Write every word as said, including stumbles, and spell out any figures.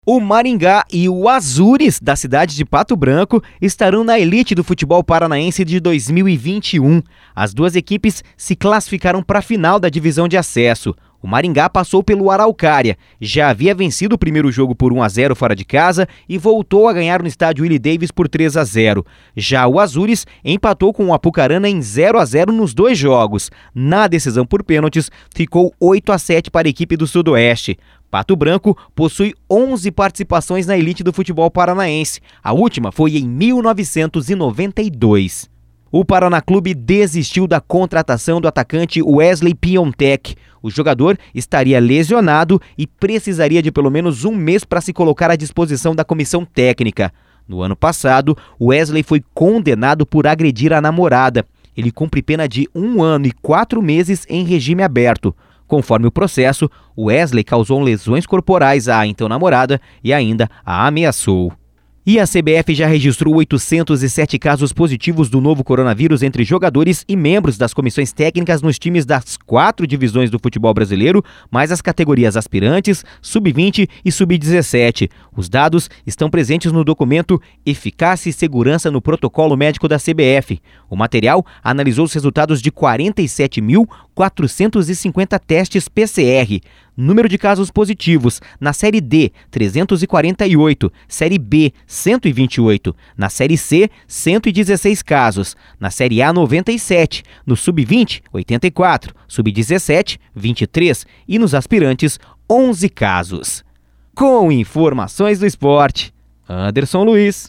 O Maringá e o Azures, da cidade de Pato Branco, estarão na elite do futebol paranaense de dois mil e vinte e um. As duas equipes se classificaram para a final da divisão de acesso. O Maringá passou pelo Araucária, já havia vencido o primeiro jogo por um a zero fora de casa e voltou a ganhar no estádio Willie Davis por três a zero. Já o Azures empatou com o Apucarana em zero a zero nos dois jogos. Na decisão por pênaltis, ficou oito a sete para a equipe do Sudoeste. Pato Branco possui onze participações na elite do futebol paranaense. A última foi em mil novecentos e noventa e dois. O Paraná Clube desistiu da contratação do atacante Wesley Piontek. O jogador estaria lesionado e precisaria de pelo menos um mês para se colocar à disposição da comissão técnica. No ano passado, Wesley foi condenado por agredir a namorada. Ele cumpre pena de um ano e quatro meses em regime aberto. Conforme o processo, Wesley causou lesões corporais à então namorada e ainda a ameaçou. E a C B F já registrou oitocentos e sete casos positivos do novo coronavírus entre jogadores e membros das comissões técnicas nos times das quatro divisões do futebol brasileiro, mais as categorias aspirantes, sub vinte e sub dezessete. Os dados estão presentes no documento Eficácia e Segurança no Protocolo Médico da C B F. O material analisou os resultados de quarenta e sete mil quatrocentos e cinquenta testes P C R. Número de casos positivos: na Série D, trezentos e quarenta e oito, Série B, cento e vinte e oito, na Série C, cento e dezesseis casos, na Série A, noventa e sete, no sub vinte, oitenta e quatro, sub dezessete, vinte e três e nos aspirantes, onze casos. Com informações do esporte, Anderson Luiz.